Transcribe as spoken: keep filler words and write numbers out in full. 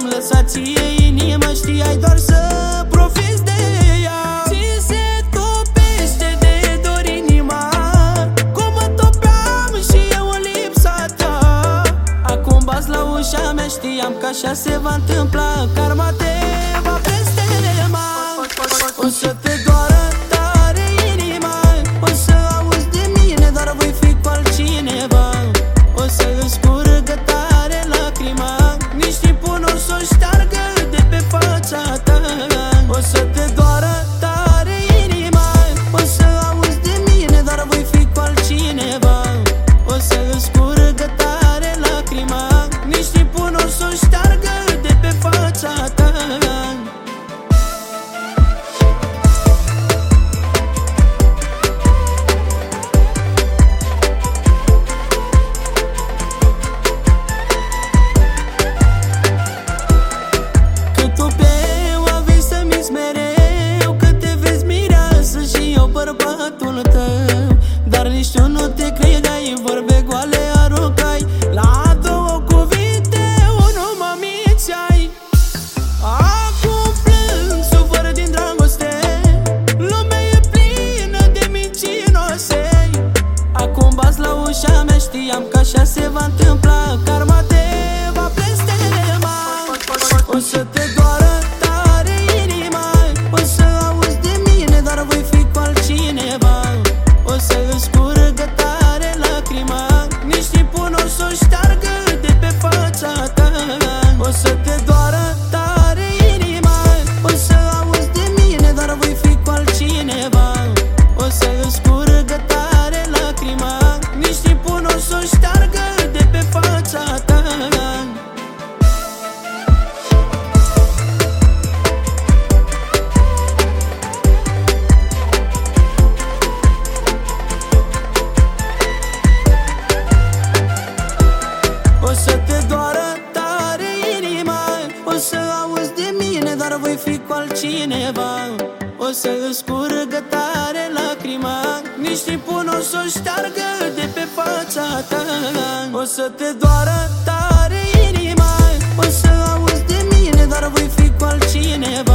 lăsat ție inima, știai doar să profiți de ea. Ți se topește de dor inima, cum mă topeam și eu în lipsa ta. Acum bați la ușa mea, știam că așa se va întâmpla, karma te va blestema. O să te doară tare inima, o să auzi de mine, dar voi fi cu altcineva. O să îți curgă tare lacrima, nici timpul nu o să o șteargă de pe fața ta. O să te doară tare inima, o să auzi de mine, dar voi fi cu altcineva. O să îți curgă tare lacrima, nici timpul nu o să o șteargă de pe fața ta. Bărbatul tău, dar nici tu nu te credeai, vorbe goale aruncai, la două cuvinte unul mă mințeai. Acum plâng, sufăr din dragoste, lumea e plină de mincinoase. Acum bați la ușa mea, știam că așa se va întâmpla, karma te va blestema. O să te doară tare inima, o să auzi de mine, dar voi fi cu altcineva. O să îți curgă tare lacrima, nici timpul nu o să o șteargă de pe fața ta. O să te doară tare inima, o să auzi de mine, dar voi fi cu altcineva. O să îți curgă tare lacrima, nici timpul nu o să o șteargă de pe fața ta. O să te doară tare inima, o să auzi de mine, dar voi fi cu altcineva. O să îți curgă tare lacrima, nici timpul nu o să o șteargă de pe fața ta. O să te doară tare inima, o să auzi de mine, dar voi fi cu altcineva.